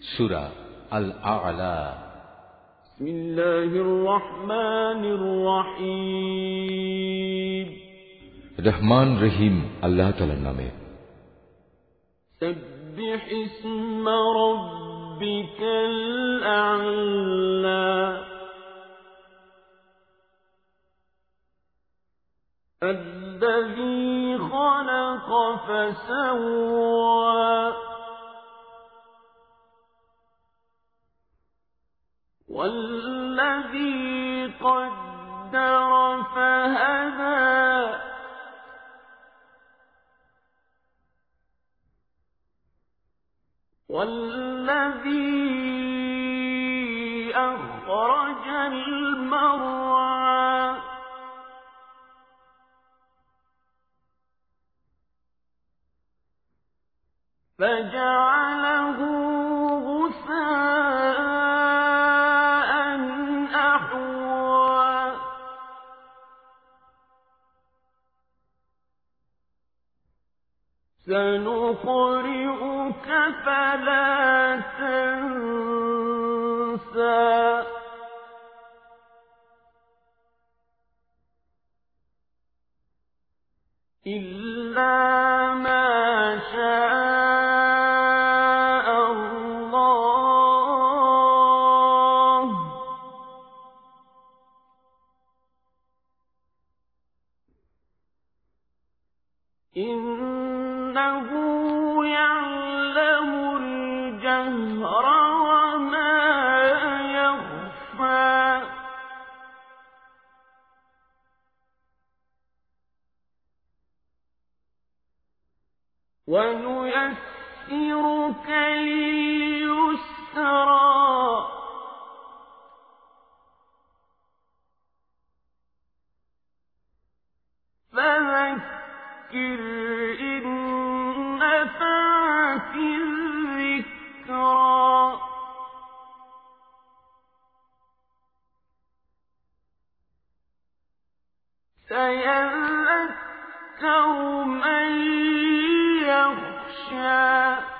সূরা আল আ'লা। বিসমিল্লাহির রহমানির রহিম। রহমান রহিম আল্লাহ তাআলার নামে। সাব্বিহ ইসমা রাব্বিকাল আ'লা الذي خلق فسوى والذي قدر فهدى والذي أخرج المرعى فجعله غثاء أحوى سنقرئك فلا تنسى إلا ما شاء الله إنه يعلم الجهر وما يخفى ونيسرك لليسرى فذكر إن نفعت الذكرى سيذكر من يخشى।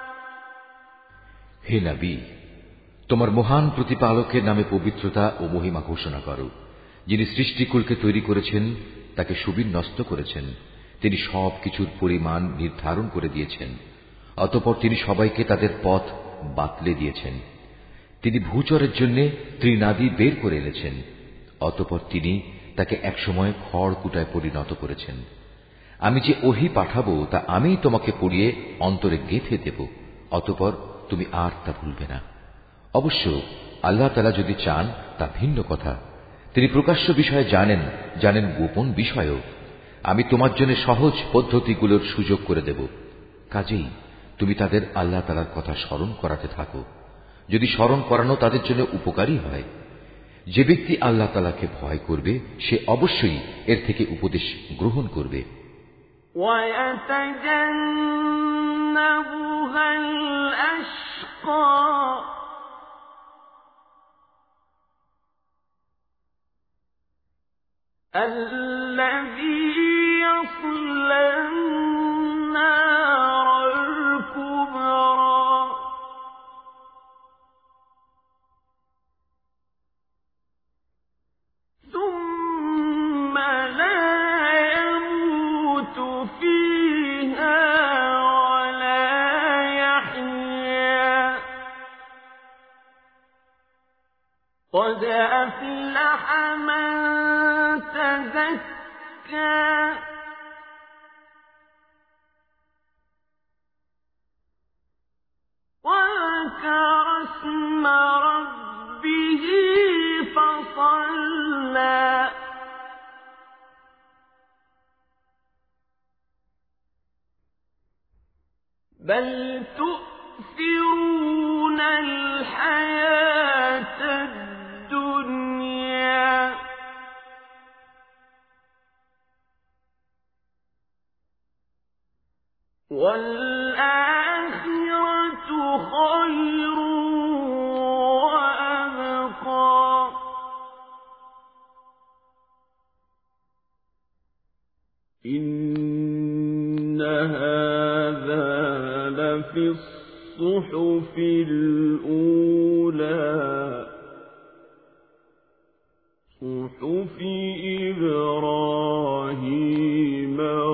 হে নবী, তোমার মহান প্রতিপালকের নামে পবিত্রতা ও মহিমা ঘোষণা করো, যিনি সৃষ্টিকুলকে তৈরি করেছেন, তাকে সুবিন্যস্ত করেছেন। তিনি সব কিছুর পরিমাণ নির্ধারণ করে দিয়েছেন। অতঃপর তিনি সবাইকে তাদের পথ বাতলে দিয়েছেন। তিনি ভূচরের জন্য ত্রিনাদি বের করে এনেছেন। অতঃপর তিনি তাকে একসময় খড়কুটায় পরিণত করেছেন। আমি যে ওহী পাঠাবো তা আমিই তোমাকে পড়িয়ে অন্তরে গেঁথে দেব, অতঃপর তুমি আর তা ভুলবে না। অবশ্য আল্লাহ তাআলা যদি চান তা ভিন্ন কথা। তিনি প্রকাশ্য বিষয়ে জানেন, জানেন গোপন বিষয়ও। আমি তোমার জন্য সহজ পদ্ধতিগুলোর সুযোগ করে দেব। কাজেই তুমি তাদের আল্লাহ তাআলার কথা স্মরণ করাতে থাকো, যদি স্মরণ করানো তাদের জন্য উপকারী হয়। যে ব্যক্তি আল্লাহ তাআলাকে ভয় করবে সে অবশ্যই এর থেকে উপদেশ গ্রহণ করবে। ويتجنبها الأشقى الذي يصلى النار الكبرى ثم لا يموت فيها ولا يحيا قد أفلح من تزكى وذكر اسم ربه فصلى بل تؤثرون الحياة الدنيا والآخرة خير وأبقى إن هذا لفي الصحف الأولى صحف إبراهيم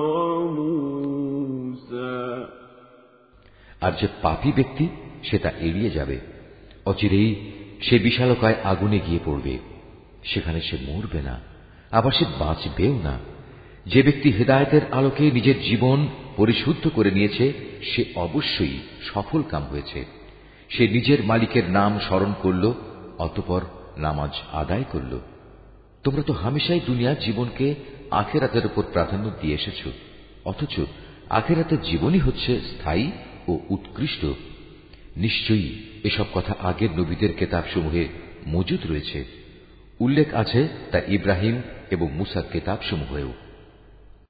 وموسى আর যে পাপী ব্যক্তি সে তা এড়িয়ে যাবে, অচিরেই সে বিশালকায় আগুনে গিয়ে পড়বে, সেখানে সে মরবে না, আবার সে বাঁচবেও না। যে ব্যক্তি হেদায়েতের আলোকে নিজের জীবন পরিশুদ্ধ করে নিয়েছে সে অবশ্যই সফল কাম হয়েছে। সে নিজের মালিকের নাম স্মরণ করল, অতঃপর নামাজ আদায় করল। তোমরা তো হামেশাই দুনিয়ার জীবনকে আখিরাতের উপর প্রাধান্য দিয়ে এসেছ, অথচ আখিরাতের জীবনই হচ্ছে স্থায়ী ও উৎকৃষ্ট। নিশ্চয়ই এসব কথা আগের নবীদের কেতাবসমূহে মজুদ রয়েছে, উল্লেখ আছে তা ইব্রাহিম এবং মুসার কেতাবসমূহেও।